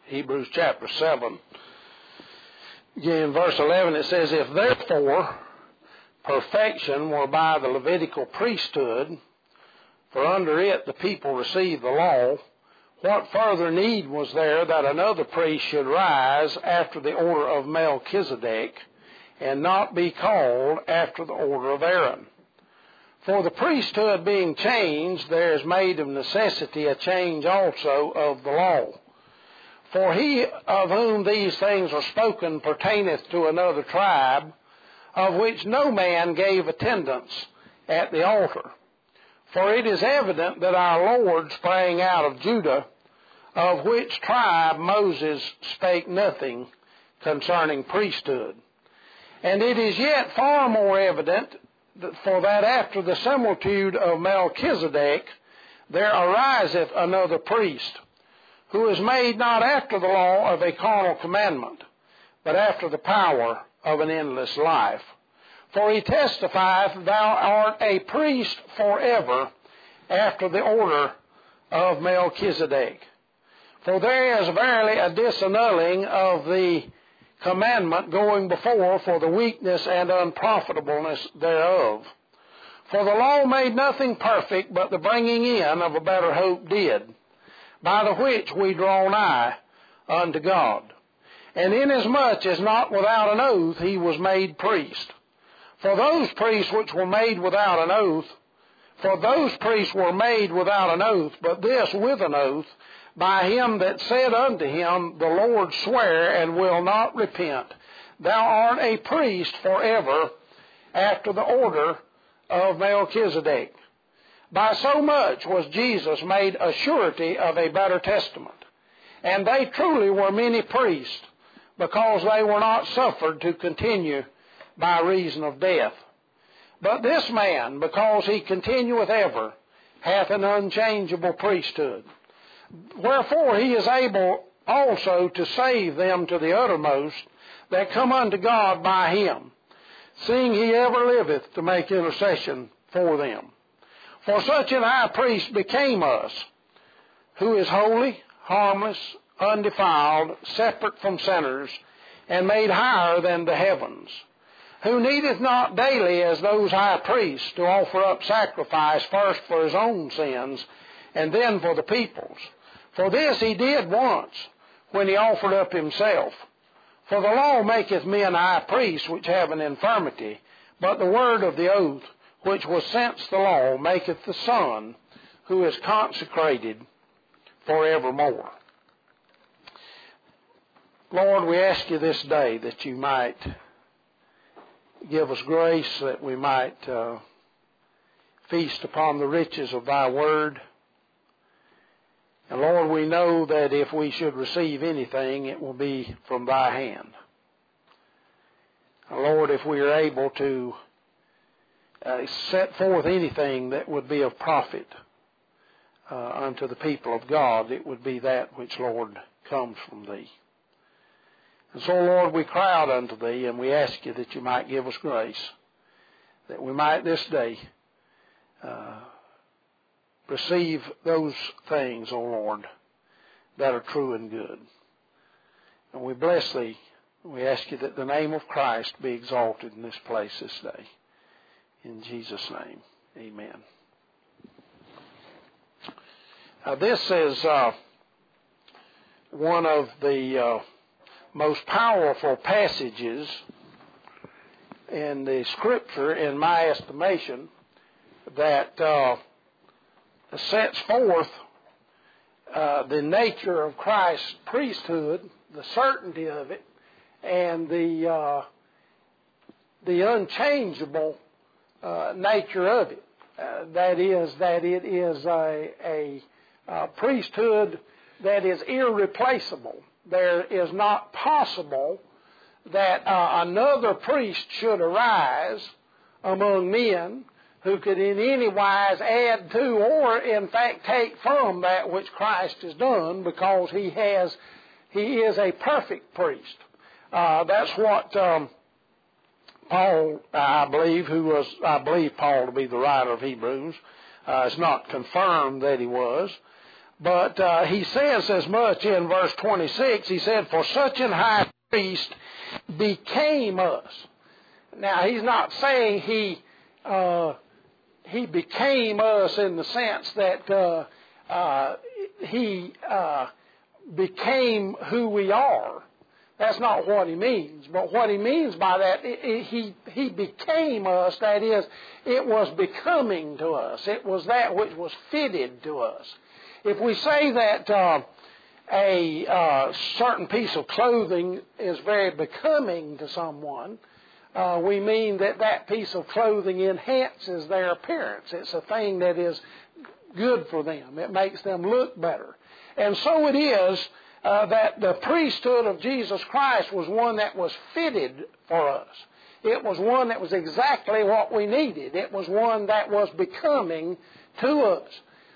Hebrews chapter 7. In verse 11 it says, "If therefore perfection were by the Levitical priesthood, for under it the people received the law, what further need was there that another priest should rise after the order of Melchizedek, and not be called after the order of Aaron? For the priesthood being changed, there is made of necessity a change also of the law. For he of whom these things are spoken pertaineth to another tribe, of which no man gave attendance at the altar. For it is evident that our Lord sprang out of Judah, of which tribe Moses spake nothing concerning priesthood. And it is yet far more evident, for that after the similitude of Melchizedek there ariseth another priest, who is made not after the law of a carnal commandment, but after the power of an endless life. For he testifieth, Thou art a priest forever, after the order of Melchizedek. For there is verily a disannulling of the commandment going before for the weakness and unprofitableness thereof. For the law made nothing perfect, but the bringing in of a better hope did, by the which we draw nigh unto God. And inasmuch as not without an oath he was made priest. For those priests which were made without an oath, but this with an oath, by him that said unto him, The Lord swear and will not repent, Thou art a priest forever, after the order of Melchizedek. By so much was Jesus made a surety of a better testament. And they truly were many priests, because they were not suffered to continue by reason of death. But this man, because he continueth ever, hath an unchangeable priesthood. Wherefore he is able also to save them to the uttermost that come unto God by him, seeing he ever liveth to make intercession for them. For such an high priest became us, who is holy, harmless, undefiled, separate from sinners, and made higher than the heavens, who needeth not daily as those high priests to offer up sacrifice first for his own sins, and then for the people's. For this he did once, when he offered up himself. For the law maketh men high priests which have an infirmity, but the word of the oath, which was since the law, maketh the Son, who is consecrated forevermore. Lord, we ask you this day that you might give us grace, that we might feast upon the riches of thy word. And Lord, we know that if we should receive anything, it will be from thy hand. And Lord, if we are able to set forth anything that would be of profit unto the people of God, it would be that which, Lord, comes from thee. And so, Lord, we cry out unto thee, and we ask you that you might give us grace, that we might this day receive those things, O Lord, that are true and good. And we bless thee. We ask you that the name of Christ be exalted in this place this day. In Jesus' name, amen. This is one of the most powerful passages in the Scripture, in my estimation, that sets forth the nature of Christ's priesthood, the certainty of it, and the unchangeable nature of it. That is, that it is a priesthood that is irreplaceable. There is not possible that another priest should arise among men who could in any wise add to or in fact take from that which Christ has done, because he is a perfect priest. That's what Paul, I believe Paul to be the writer of Hebrews. It's not confirmed that he was, But he says as much in verse 26. He said, for such an high priest became us. Now, he's not saying he became us in the sense that he became who we are. That's not what he means. But what he means by that, he became us. That is, it was becoming to us. It was that which was fitted to us. If we say that a certain piece of clothing is very becoming to someone, we mean that that piece of clothing enhances their appearance. It's a thing that is good for them. It makes them look better. And so it is that the priesthood of Jesus Christ was one that was fitted for us. It was one that was exactly what we needed. It was one that was becoming to us.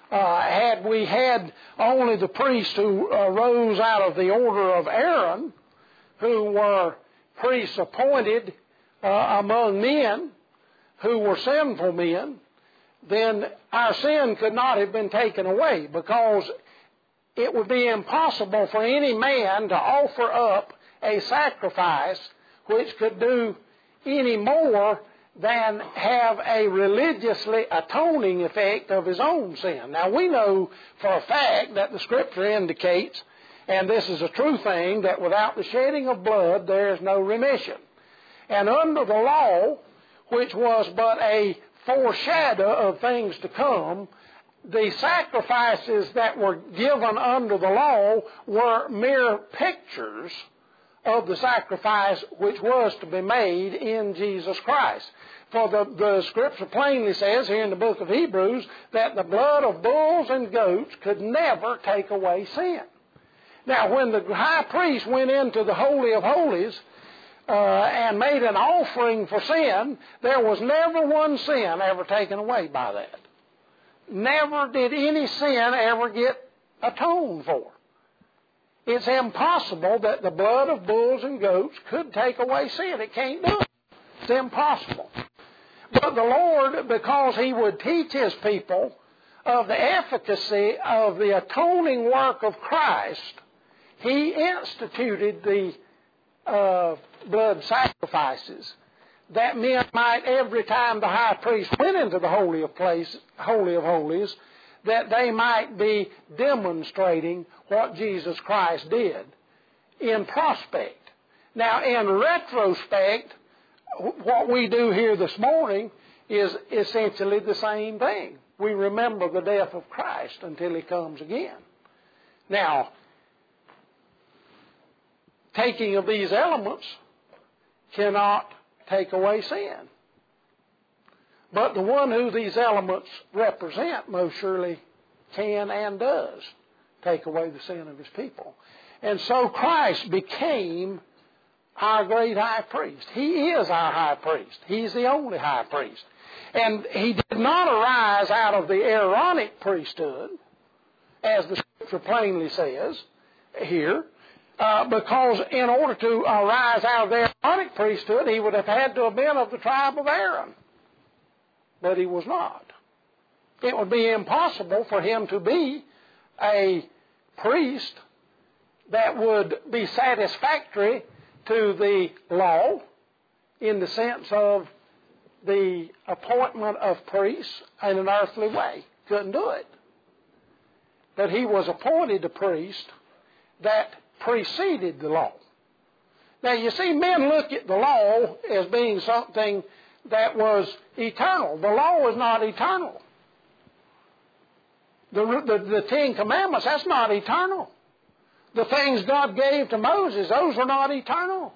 Had we had only the priests who rose out of the order of Aaron, who were priests appointed among men who were sinful men, then our sin could not have been taken away, because it would be impossible for any man to offer up a sacrifice which could do any more than have a religiously atoning effect of his own sin. Now, we know for a fact that the Scripture indicates, and this is a true thing, that without the shedding of blood there is no remission. And under the law, which was but a foreshadow of things to come, the sacrifices that were given under the law were mere pictures of the sacrifice which was to be made in Jesus Christ. For the Scripture plainly says here in the book of Hebrews that the blood of bulls and goats could never take away sin. Now, when the high priest went into the Holy of Holies and made an offering for sin, there was never one sin ever taken away by that. Never did any sin ever get atoned for. It's impossible that the blood of bulls and goats could take away sin. It can't do it. It's impossible. But the Lord, because He would teach His people of the efficacy of the atoning work of Christ, He instituted the blood sacrifices, that men might, every time the high priest went into the Holy of Holies, that they might be demonstrating what Jesus Christ did in prospect. Now, in retrospect, what we do here this morning is essentially the same thing. We remember the death of Christ until He comes again. Now, taking of these elements cannot take away sin. But the one who these elements represent most surely can and does take away the sin of His people. And so Christ became our great high priest. He is our high priest. He's the only high priest. And He did not arise out of the Aaronic priesthood, as the Scripture plainly says here, because in order to arise out of the Aaronic priesthood, He would have had to have been of the tribe of Aaron. But He was not. It would be impossible for Him to be a priest that would be satisfactory to the law in the sense of the appointment of priests in an earthly way. Couldn't do it. But He was appointed a priest that preceded the law. Now, you see, men look at the law as being something that was eternal. The law is not eternal. The Ten Commandments, that's not eternal. The things God gave to Moses, those are not eternal.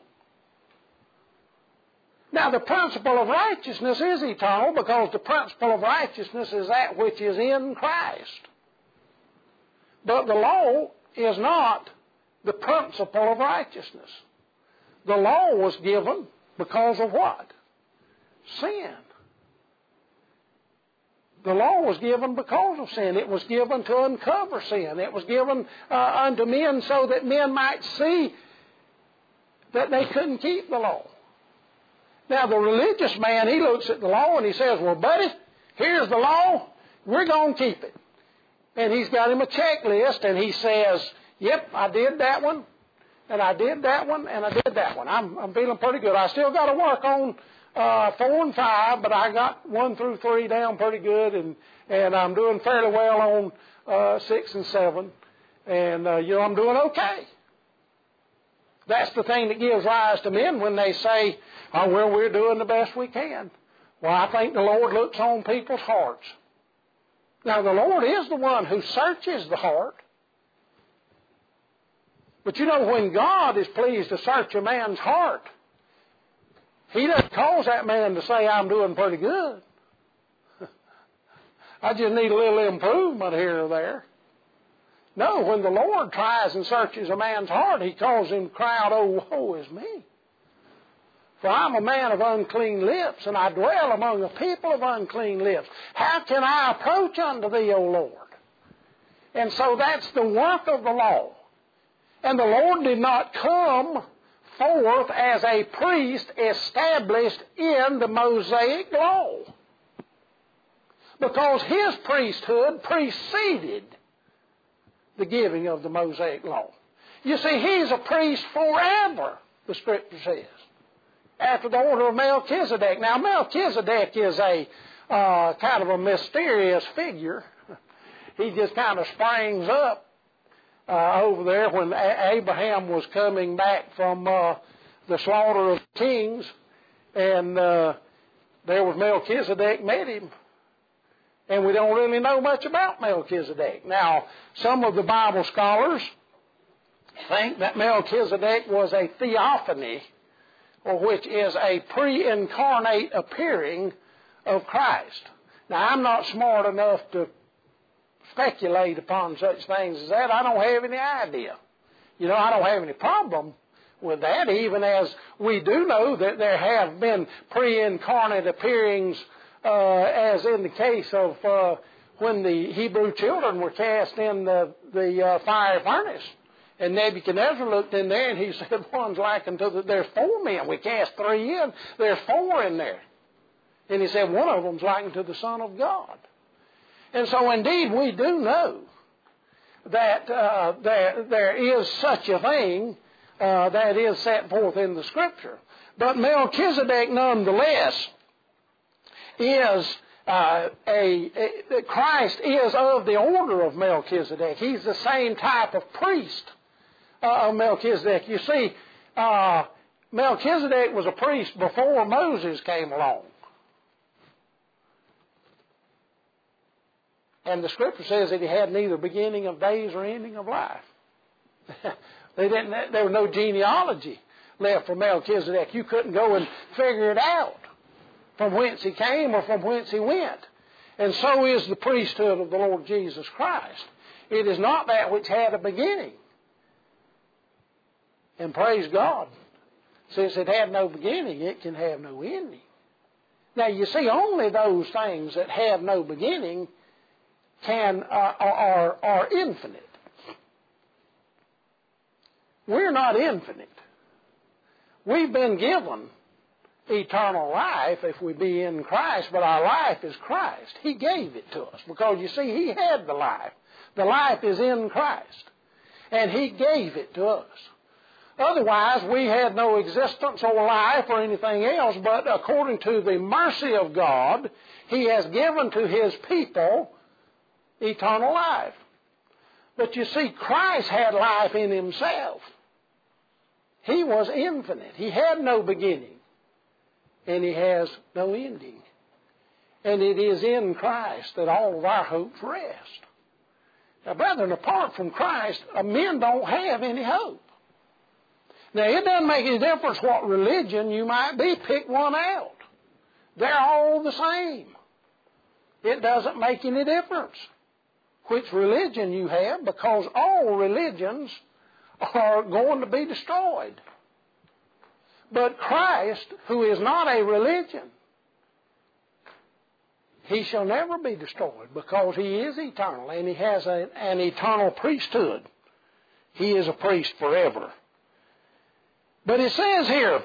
Now, the principle of righteousness is eternal, because the principle of righteousness is that which is in Christ. But the law is not the principle of righteousness. The law was given because of what? Sin. The law was given because of sin. It was given to uncover sin. It was given unto men so that men might see that they couldn't keep the law. Now, the religious man, he looks at the law and he says, well, buddy, here's the law. We're going to keep it. And he's got him a checklist, and he says, yep, I did that one, and I did that one, and I did that one. I'm feeling pretty good. I still got to work on 4 and 5, but I got 1 through 3 down pretty good, and I'm doing fairly well on 6 and 7, and I'm doing okay. That's the thing that gives rise to men when they say, oh, well, we're doing the best we can. Well, I think the Lord looks on people's hearts. Now, the Lord is the one who searches the heart. But when God is pleased to search a man's heart, He doesn't cause that man to say, I'm doing pretty good. I just need a little improvement here or there. No, when the Lord tries and searches a man's heart, He calls him to cry out, oh, woe is me. For I'm a man of unclean lips, and I dwell among a people of unclean lips. How can I approach unto Thee, O Lord? And so that's the work of the law. And the Lord did not come forth as a priest established in the Mosaic law, because His priesthood preceded the giving of the Mosaic law. You see, He's a priest forever, the Scripture says, after the order of Melchizedek. Now, Melchizedek is a kind of a mysterious figure. He just kind of springs up over there when Abraham was coming back from the slaughter of kings, and there was Melchizedek met him. And we don't really know much about Melchizedek. Now, some of the Bible scholars think that Melchizedek was a theophany, or which is a pre-incarnate appearing of Christ. Now, I'm not smart enough to speculate upon such things as that. I don't have any idea. I don't have any problem with that, even as we do know that there have been pre-incarnate appearings, as in the case of when the Hebrew children were cast in the fiery furnace. And Nebuchadnezzar looked in there and he said, one's like unto there's 4 men. We cast 3 in. There's 4 in there. And he said, one of them's like unto the Son of God. And so indeed we do know that there is such a thing that is set forth in the Scripture. But Melchizedek nonetheless is Christ is of the order of Melchizedek. He's the same type of priest of Melchizedek. You see, Melchizedek was a priest before Moses came along. And the Scripture says that he had neither beginning of days or ending of life. There was no genealogy left for Melchizedek. You couldn't go and figure it out from whence he came or from whence he went. And so is the priesthood of the Lord Jesus Christ. It is not that which had a beginning. And praise God, since it had no beginning, it can have no ending. Now you see, only those things that have no beginning are infinite. We're not infinite. We've been given eternal life if we be in Christ, but our life is Christ. He gave it to us because, you see, He had the life. The life is in Christ, and He gave it to us. Otherwise, we had no existence or life or anything else, but according to the mercy of God, He has given to His people eternal life. But you see, Christ had life in Himself. He was infinite. He had no beginning. And He has no ending. And it is in Christ that all of our hopes rest. Now, brethren, apart from Christ, men don't have any hope. Now, it doesn't make any difference what religion you might be. Pick one out. They're all the same. It doesn't make any difference which religion you have, because all religions are going to be destroyed. But Christ, who is not a religion, He shall never be destroyed because He is eternal and He has an eternal priesthood. He is a priest forever. But it says here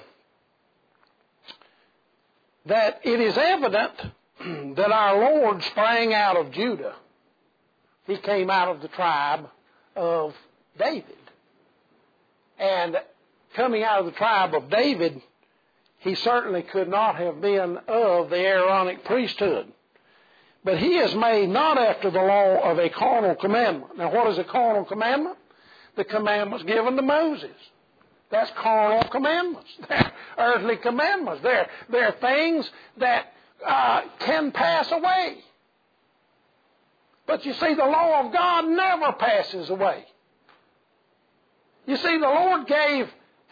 that it is evident that our Lord sprang out of Judah. He came out of the tribe of David. And coming out of the tribe of David, he certainly could not have been of the Aaronic priesthood. But he is made not after the law of a carnal commandment. Now, what is a carnal commandment? The commandments given to Moses. That's carnal commandments. They're earthly commandments. They're things that can pass away. But you see, the law of God never passes away. You see, the Lord gave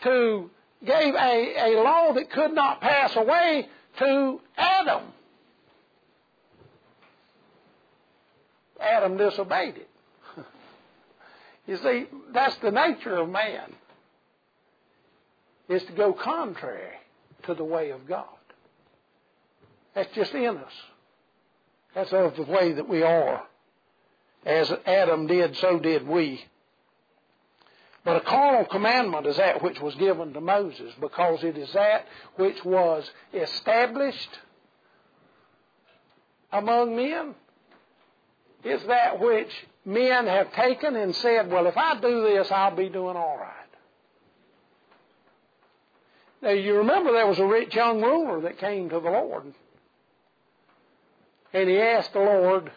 a law that could not pass away to Adam. Adam disobeyed it. You see, that's the nature of man, is to go contrary to the way of God. That's just in us. That's of the way that we are. As Adam did, so did we. But a carnal commandment is that which was given to Moses, because it is that which was established among men. It's that which men have taken and said, well, if I do this, I'll be doing all right. Now, you remember there was a rich young ruler that came to the Lord. And he asked the Lord,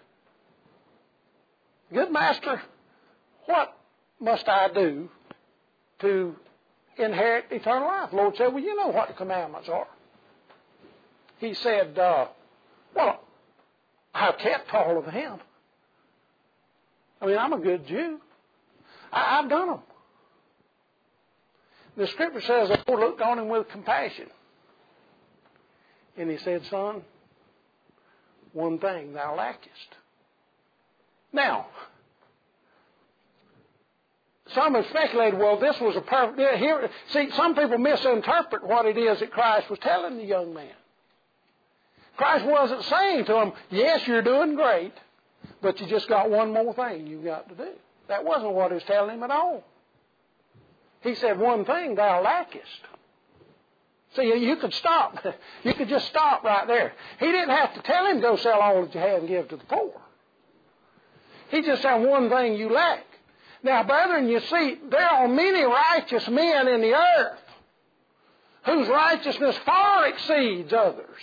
good master, what must I do to inherit eternal life? The Lord said, well, you know what the commandments are. He said, well, I've kept all of them. I mean, I'm a good Jew. I've done them. The Scripture says the Lord looked on him with compassion. And he said, son, one thing thou lackest. Now, some have speculated, well, this was a perfect... Here, see, some people misinterpret what it is that Christ was telling the young man. Christ wasn't saying to him, yes, you're doing great, but you just got one more thing you've got to do. That wasn't what he was telling him at all. He said, one thing thou lackest. See, you could stop. You could just stop right there. He didn't have to tell him, go sell all that you have and give to the poor. He just said, one thing you lack. Now, brethren, you see, there are many righteous men in the earth whose righteousness far exceeds others.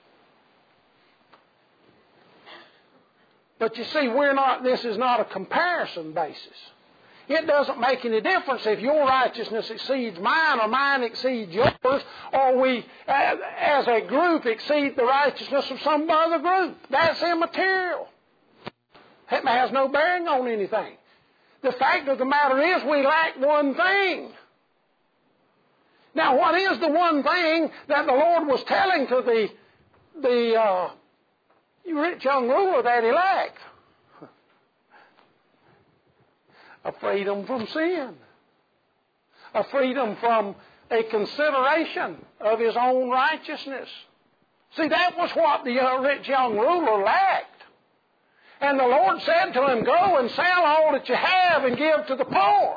But you see, this is not a comparison basis. It doesn't make any difference if your righteousness exceeds mine or mine exceeds yours, or we, as a group, exceed the righteousness of some other group. That's immaterial. It has no bearing on anything. The fact of the matter is we lack one thing. Now, what is the one thing that the Lord was telling to the rich young ruler that he lacked? A freedom from sin. A freedom from a consideration of his own righteousness. See, that was what the rich young ruler lacked. And the Lord said to him, go and sell all that you have and give to the poor.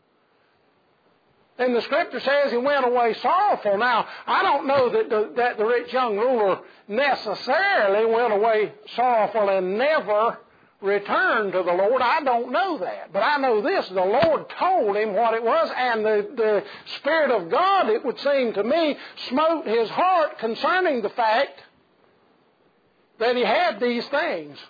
And the Scripture says he went away sorrowful. Now, I don't know that the rich young ruler necessarily went away sorrowful and never returned to the Lord. I don't know that. But I know this, the Lord told him what it was, and the Spirit of God, it would seem to me, smote his heart concerning the fact that he had these things.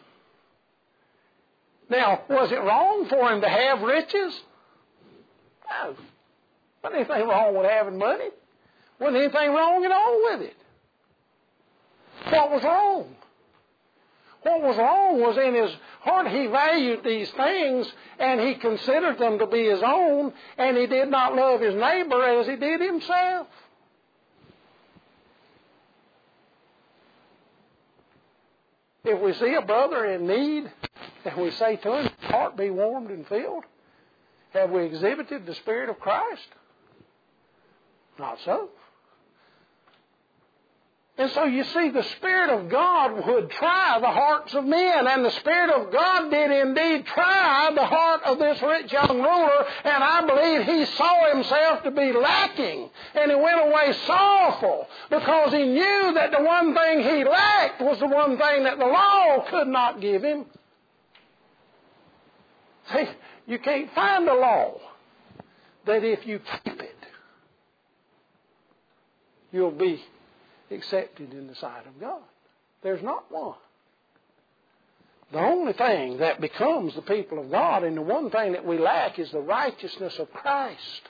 Now, was it wrong for him to have riches? No. Wasn't anything wrong with having money. Wasn't anything wrong at all with it. What was wrong? What was wrong was in his heart he valued these things and he considered them to be his own, and he did not love his neighbor as he did himself. If we see a brother in need, and we say to him, heart be warmed and filled, have we exhibited the Spirit of Christ? Not so. And so you see, the Spirit of God would try the hearts of men, and the Spirit of God did indeed try the heart of this rich young ruler, and I believe he saw himself to be lacking, and he went away sorrowful, because he knew that the one thing he lacked was the one thing that the law could not give him. See, you can't find a law that if you keep it, you'll be accepted in the sight of God. There's not one. The only thing that becomes the people of God, and the one thing that we lack, is the righteousness of Christ.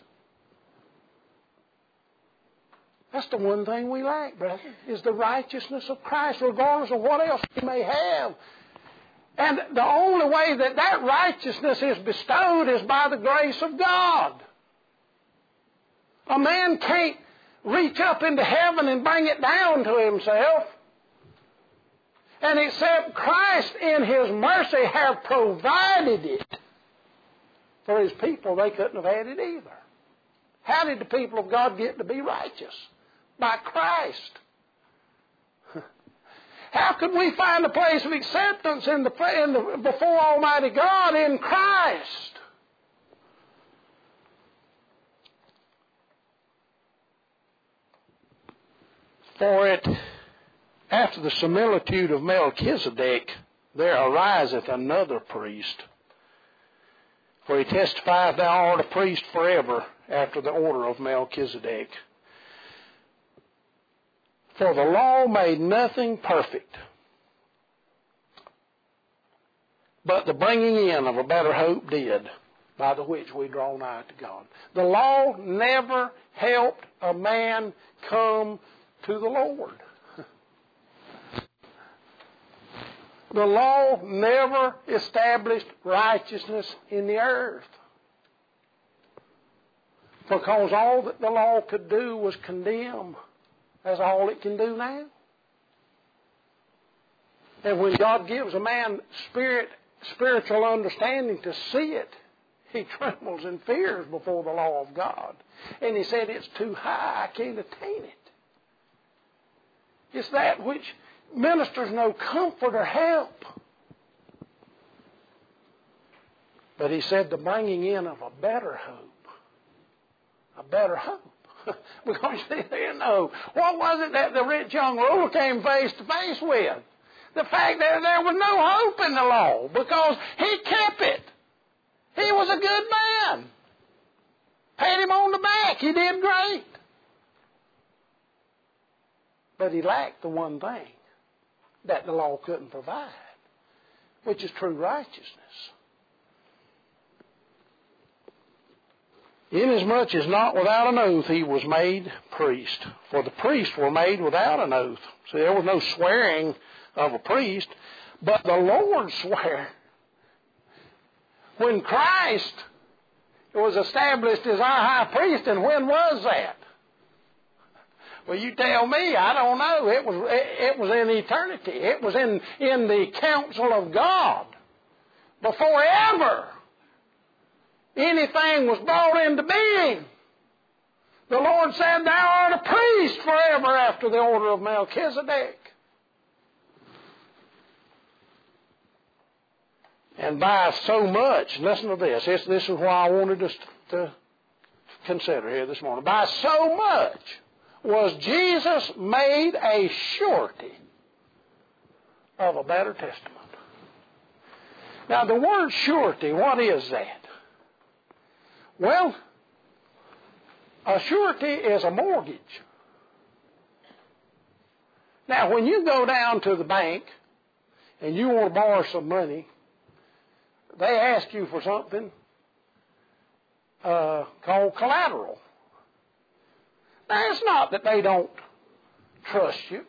That's the one thing we lack, brother, is the righteousness of Christ, regardless of what else we may have. And the only way that that righteousness is bestowed is by the grace of God. A man can't reach up into heaven and bring it down to himself. And except Christ in His mercy have provided it for His people, they couldn't have had it either. How did the people of God get to be righteous? By Christ. How could we find a place of acceptance before Almighty God? In Christ. For it, after the similitude of Melchizedek, there ariseth another priest. For he testifieth, Thou art a priest forever, after the order of Melchizedek. For the law made nothing perfect, but the bringing in of a better hope did, by the which we draw nigh to God. The law never helped a man come to the Lord. The law never established righteousness in the earth. Because all that the law could do was condemn. That's all it can do now. And when God gives a man spiritual understanding to see it, he trembles and fears before the law of God. And he said, it's too high, I can't attain it. It's that which ministers no comfort or help. But he said the bringing in of a better hope. A better hope. Because you know, what was it that the rich young ruler came face to face with? The fact that there was no hope in the law because he kept it. He was a good man. Pat him on the back. He did great. But he lacked the one thing that the law couldn't provide, which is true righteousness. Inasmuch as not without an oath he was made priest. For the priests were made without an oath. See, there was no swearing of a priest, but the Lord sware. When Christ was established as our high priest, and when was that? Well, you tell me, I don't know. It was in eternity. It was in the counsel of God. Before ever anything was brought into being, the Lord said, Thou art a priest forever after the order of Melchizedek. And by so much, listen to this. This is why I wanted us to consider here this morning. By so much was Jesus made a surety of a better testament. Now, the word surety, what is that? Well, a surety is a mortgage. Now, when you go down to the bank and you want to borrow some money, they ask you for something called collateral. Now, it's not that they don't trust you.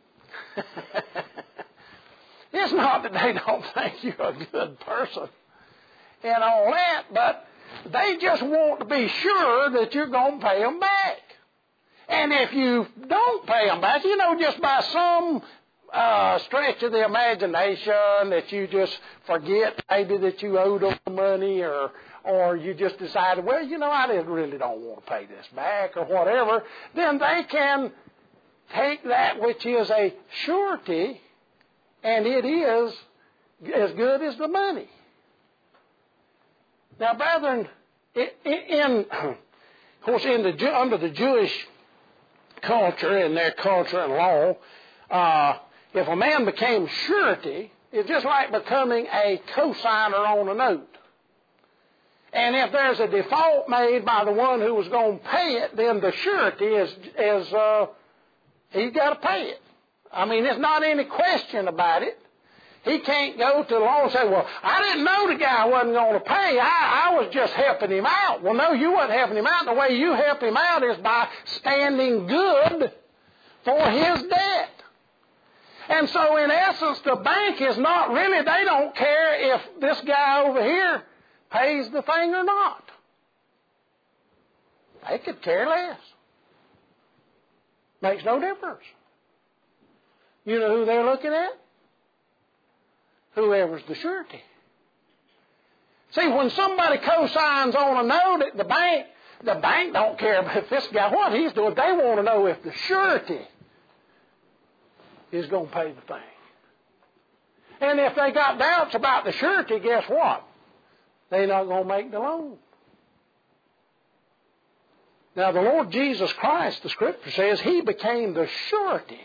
It's not that they don't think you're a good person and all that, but they just want to be sure that you're going to pay them back. And if you don't pay them back, just by some stretch of the imagination that you just forget maybe that you owed them money, or you just decided, well, I really don't want to pay this back or whatever, then they can take that which is a surety, and it is as good as the money. Now, brethren, of course, under the Jewish culture and their culture and law, if a man became surety, it's just like becoming a cosigner on a note. And if there's a default made by the one who was going to pay it, then the surety is he's got to pay it. I mean, there's not any question about it. He can't go to the law and say, well, I didn't know the guy wasn't going to pay. I was just helping him out. Well, no, you wasn't helping him out. The way you help him out is by standing good for his debt. And so, in essence, the bank is not really, they don't care if this guy over here pays the thing or not. They could care less. Makes no difference. You know who they're looking at? Whoever's the surety. See, when somebody co-signs on a note at the bank don't care if this guy, what he's doing. They want to know if the surety is going to pay the thing. And if they got doubts about the surety, guess what? They're not going to make the loan. Now, the Lord Jesus Christ, the Scripture says, He became the surety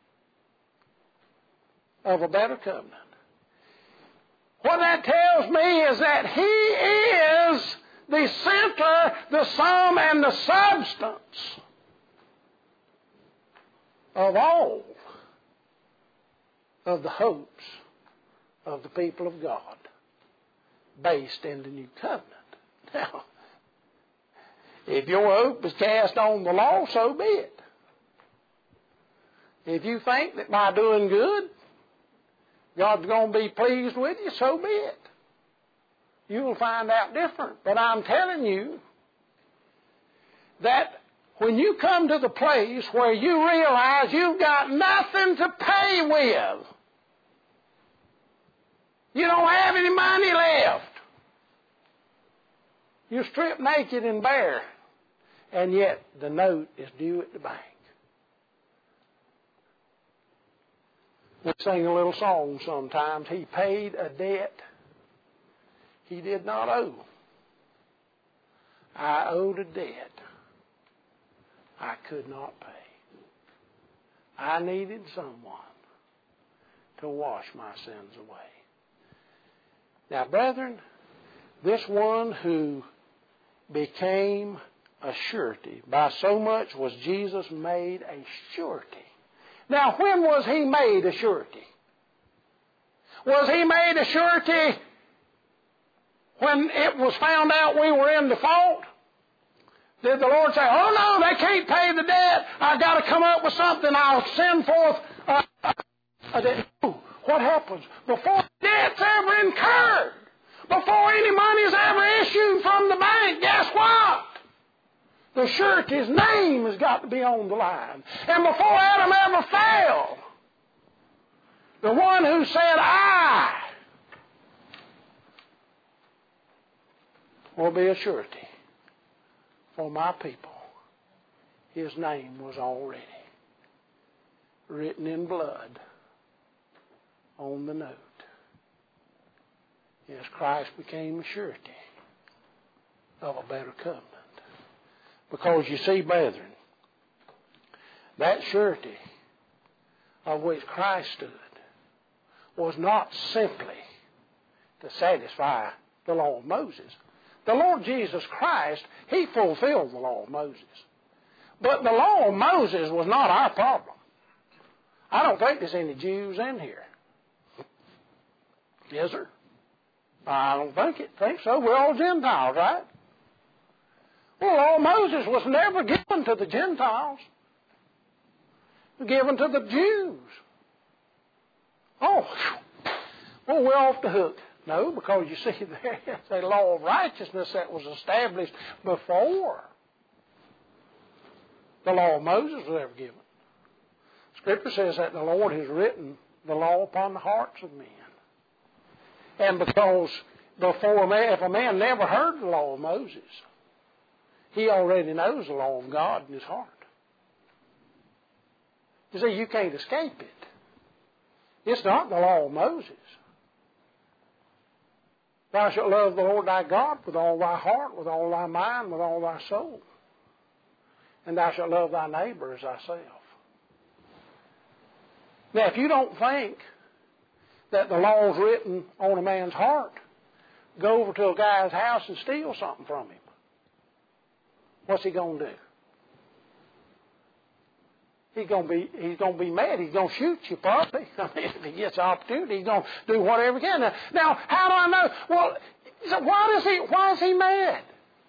of a better covenant. What that tells me is that He is the center, the sum, and the substance of all of the hopes of the people of God based in the new covenant. Now, if your hope is cast on the law, so be it. If you think that by doing good, God's going to be pleased with you, so be it. You will find out different. But I'm telling you that when you come to the place where you realize you've got nothing to pay with, you don't have any money left, you're stripped naked and bare, and yet the note is due at the bank. We sing a little song sometimes. He paid a debt he did not owe. I owed a debt I could not pay. I needed someone to wash my sins away. Now, brethren, this one who became a surety, by so much was Jesus made a surety. Now, when was He made a surety? Was He made a surety when it was found out we were in default? Did the Lord say, oh no, they can't pay the debt, I've got to come up with something, I'll send forth a debt? No. What happens? Before debt's ever incurred, before any money is ever issued from the bank, guess what? The surety's name has got to be on the line. And before Adam ever fell, the one who said, I will be a surety for my people, his name was already written in blood on the note. Yes, Christ became a surety of a better covenant. Because you see, brethren, that surety of which Christ stood was not simply to satisfy the law of Moses. The Lord Jesus Christ, He fulfilled the law of Moses. But the law of Moses was not our problem. I don't think there's any Jews in here. Is there? I don't think so. We're all Gentiles, right? Well, the law of Moses was never given to the Gentiles. It was given to the Jews. Oh, well, we're off the hook. No, because you see, there's a law of righteousness that was established before the law of Moses was ever given. Scripture says that the Lord has written the law upon the hearts of men. And because if a man never heard the law of Moses, he already knows the law of God in his heart. You see, you can't escape it. It's not the law of Moses. Thou shalt love the Lord thy God with all thy heart, with all thy mind, with all thy soul. And thou shalt love thy neighbor as thyself. Now, if you don't think that the law is written on a man's heart, go over to a guy's house and steal something from him? What's he going to do? He's going to be mad. He's going to shoot you probably. I mean, if he gets the opportunity, he's going to do whatever he can. Now, how do I know? Well, so why is he mad?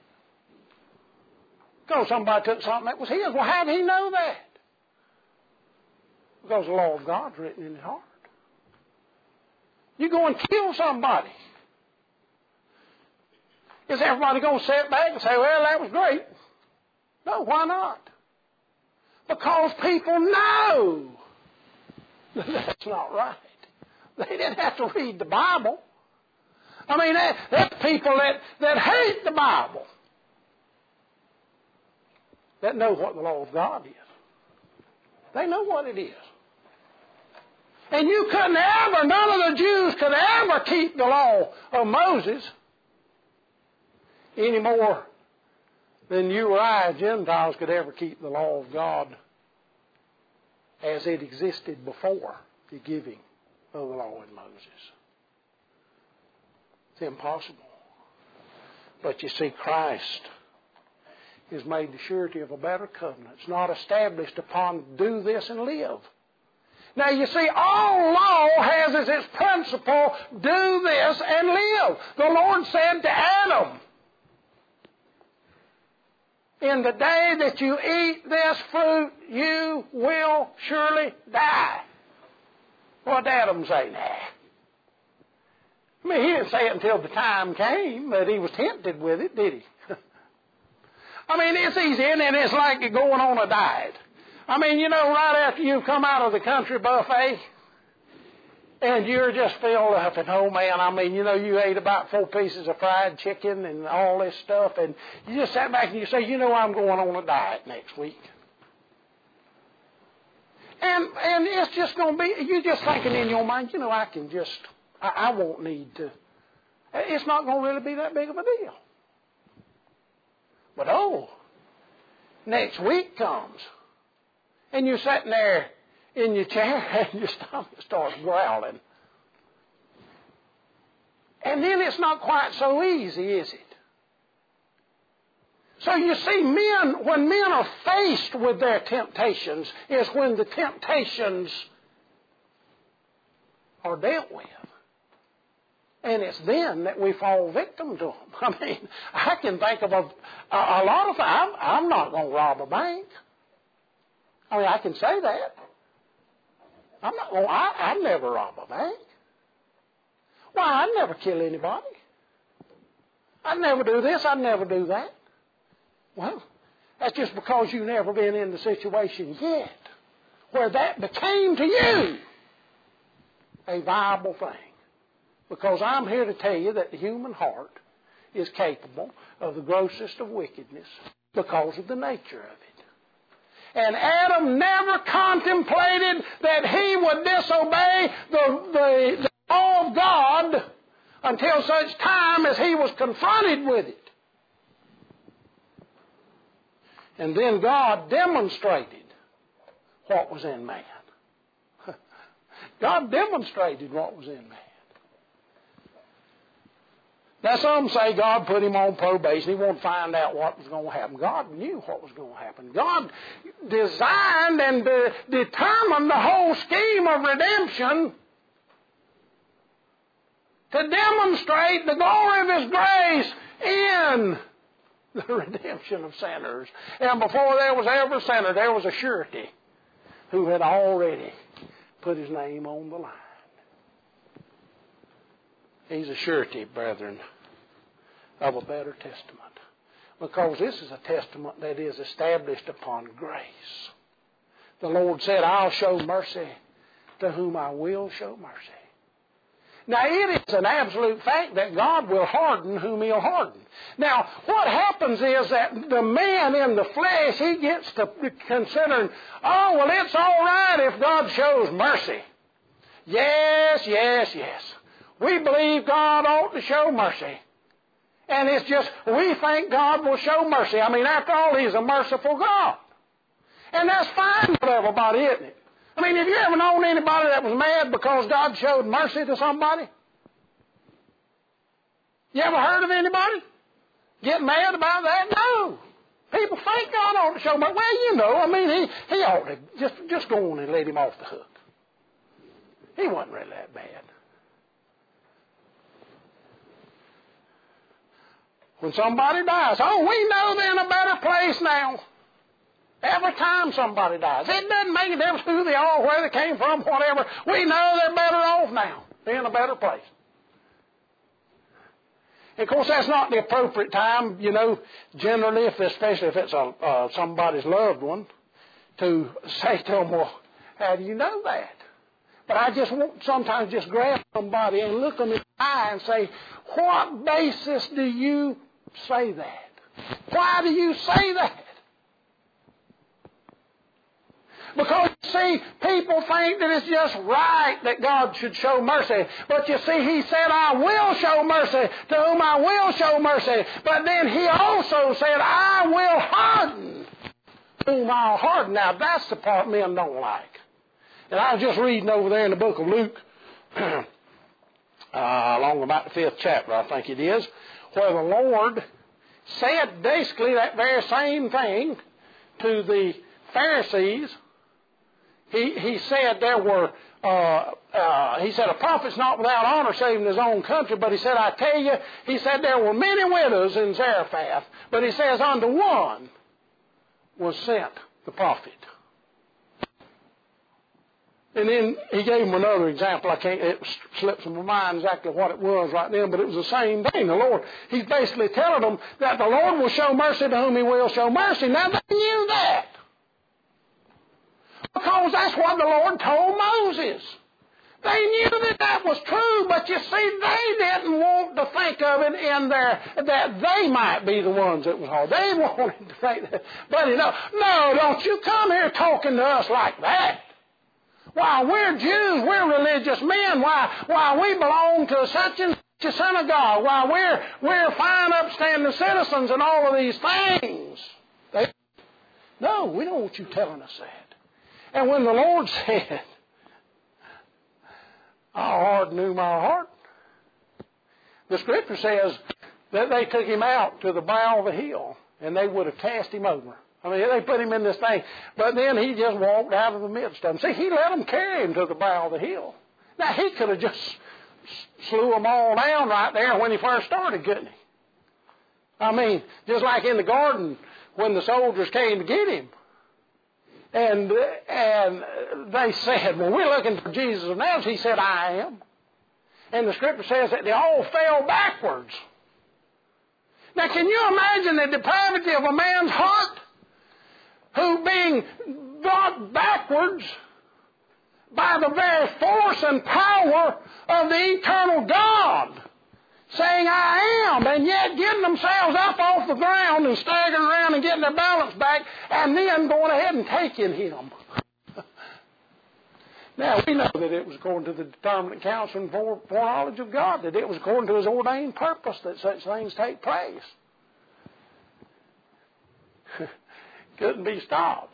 Because somebody took something that was his. Well, how did he know that? Because the law of God's written in his heart. You go and kill somebody. Is everybody going to sit back and say, well, that was great? No, why not? Because people know that's not right. They didn't have to read the Bible. I mean, there's people that hate the Bible that know what the law of God is. They know what it is. And you couldn't ever, none of the Jews could ever keep the law of Moses any more than you or I, Gentiles, could ever keep the law of God as it existed before the giving of the law in Moses. It's impossible. But you see, Christ is made the surety of a better covenant. It's not established upon do this and live. Now you see, all law has as its principle, do this and live. The Lord said to Adam, in the day that you eat this fruit, you will surely die. What did Adam say? Nah. I mean, he didn't say it until the time came that he was tempted with it, did he? I mean, it's easy, and it's like going on a diet. I mean, you know, right after you've come out of the country buffet, and you're just filled up, and oh man, I mean, you know, you ate about 4 pieces of fried chicken and all this stuff, and you just sat back and you say, you know, I'm going on a diet next week. And it's just going to be, you're just thinking in your mind, you know, I won't need to. It's not going to really be that big of a deal. But next week comes, and you're sitting there in your chair and your stomach starts growling. And then it's not quite so easy, is it? So you see, when men are faced with their temptations, is when the temptations are dealt with. And it's then that we fall victim to them. I mean, I can think of a lot of times, I'm not going to rob a bank. I mean, I can say that. I'd never rob a bank. Why, I'd never kill anybody. I'd never do this, I'd never do that. Well, that's just because you've never been in the situation yet where that became to you a viable thing. Because I'm here to tell you that the human heart is capable of the grossest of wickedness because of the nature of it. And Adam never contemplated that he would disobey the law of God until such time as he was confronted with it. And then God demonstrated what was in man. God demonstrated what was in man. Now some say God put him on probation. He wanted to find out what was going to happen. God knew what was going to happen. God designed and determined the whole scheme of redemption to demonstrate the glory of His grace in the redemption of sinners. And before there was ever a sinner, there was a surety who had already put his name on the line. He's a surety, brethren, of a better testament. Because this is a testament that is established upon grace. The Lord said, I'll show mercy to whom I will show mercy. Now, it is an absolute fact that God will harden whom He'll harden. Now, what happens is that the man in the flesh, he gets to considering, oh, well, it's all right if God shows mercy. Yes, yes, yes. We believe God ought to show mercy. And it's just, we think God will show mercy. I mean, after all, He's a merciful God. And that's fine with everybody, isn't it? I mean, have you ever known anybody that was mad because God showed mercy to somebody? You ever heard of anybody get mad about that? No. People think God ought to show mercy. Well, you know, I mean, he ought to just go on and let him off the hook. He wasn't really that bad. When somebody dies, oh, we know they're in a better place now. Every time somebody dies. It doesn't make a difference who they are, where they came from, whatever. We know they're better off now. They're in a better place. And of course, that's not the appropriate time, you know, generally, especially if it's somebody's loved one, to say to them, well, how do you know that? But I just want sometimes just grab somebody and look them in the eye and say, what basis do you say that? Why do you say that? Because, see, people think that it's just right that God should show mercy. But you see, He said, I will show mercy to whom I will show mercy. But then He also said, I will harden whom I'll harden. Now, that's the part men don't like. And I was just reading over there in the book of Luke, along about the 5th chapter, I think it is, where the Lord said basically that very same thing to the Pharisees. He said there were, he said, a prophet's not without honor save in his own country, but he said, I tell you, he said there were many widows in Zarephath, but he says unto one was sent the prophet. And then he gave him another example. It slips from my mind exactly what it was right then, but it was the same thing. The Lord, He's basically telling them that the Lord will show mercy to whom He will show mercy. Now they knew that. Because that's what the Lord told Moses. They knew that that was true, but you see, they didn't want to think of it in there that they might be the ones that was hard. They wanted to think that. But no, don't you come here talking to us like that. Why, we're Jews, we're religious men. Why, we belong to such and such a synagogue. Why, we're fine, upstanding citizens and all of these things. No, we don't want you telling us that. And when the Lord said, I'll harden whom I'll harden, the Scripture says that they took Him out to the brow of the hill and they would have cast Him over. I mean, they put Him in this thing, but then He just walked out of the midst of them. See, He let them carry Him to the brow of the hill. Now, He could have just slew them all down right there when He first started, couldn't He? I mean, just like in the garden when the soldiers came to get Him. And they said, well, we're looking for Jesus of Nazareth. He said, I am. And the Scripture says that they all fell backwards. Now, can you imagine the depravity of a man's heart who, being brought backwards by the very force and power of the eternal God, saying, I am, and yet getting themselves up off the ground and staggering around and getting their balance back, and then going ahead and taking Him. Now, we know that it was according to the determinate counsel and foreknowledge of God, that it was according to His ordained purpose that such things take place. Couldn't be stopped.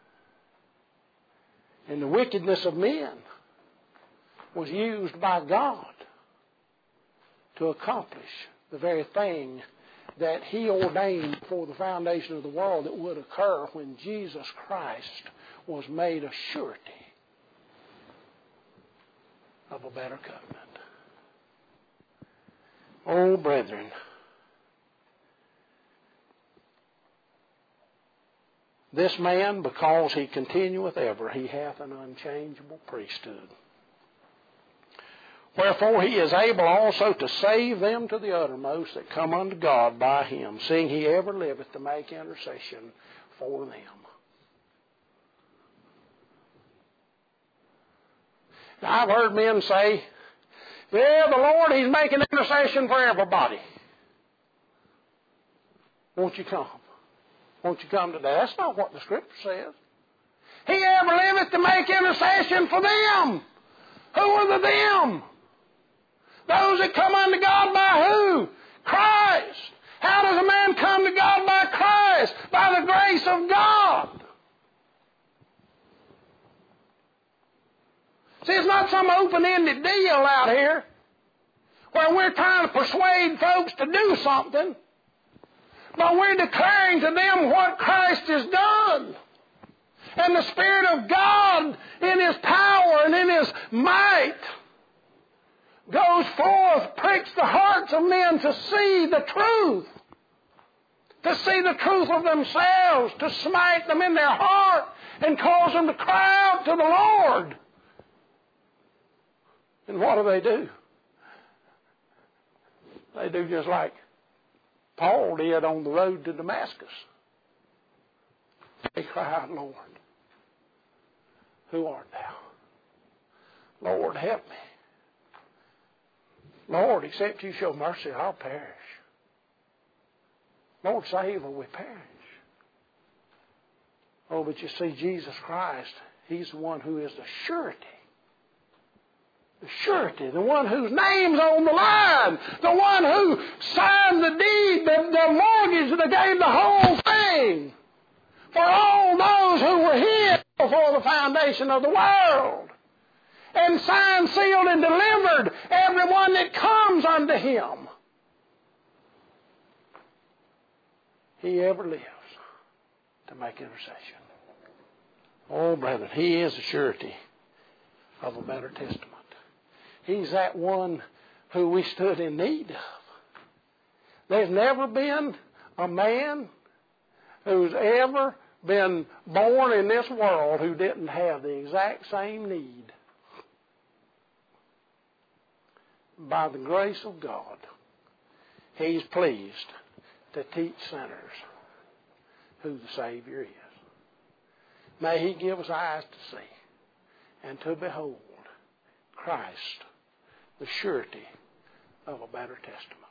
And the wickedness of men was used by God to accomplish the very thing that He ordained before the foundation of the world that would occur when Jesus Christ was made a surety of a better covenant. Oh, brethren, this man, because he continueth ever, he hath an unchangeable priesthood. Wherefore He is able also to save them to the uttermost that come unto God by Him, seeing He ever liveth to make intercession for them. Now, I've heard men say, yeah, the Lord, He's making intercession for everybody. Won't you come? Won't you come today? That's not what the Scripture says. He ever liveth to make intercession for them. Who are the them? Those that come unto God by who? Christ. How does a man come to God by Christ? By the grace of God. See, it's not some open-ended deal out here where we're trying to persuade folks to do something, but we're declaring to them what Christ has done. And the Spirit of God, in His power and in His might, goes forth, pricks the hearts of men to see the truth. To see the truth of themselves, to smite them in their heart and cause them to cry out to the Lord. And what do? They do just like Paul did on the road to Damascus. They cry out, Lord, who art thou? Lord, help me. Lord, except you show mercy, I'll perish. Lord, save or we perish. Oh, but you see, Jesus Christ, He's the one who is the surety. The surety, the one whose name's on the line, the one who signed the deed, the mortgage that gave the whole thing for all those who were His before the foundation of the world. And signed, sealed, and delivered everyone that comes unto Him. He ever lives to make intercession. Oh, brethren, He is a surety of a better testament. He's that one who we stood in need of. There's never been a man who's ever been born in this world who didn't have the exact same need. By the grace of God, He's pleased to teach sinners who the Savior is. May He give us eyes to see and to behold Christ, the surety of a better testament.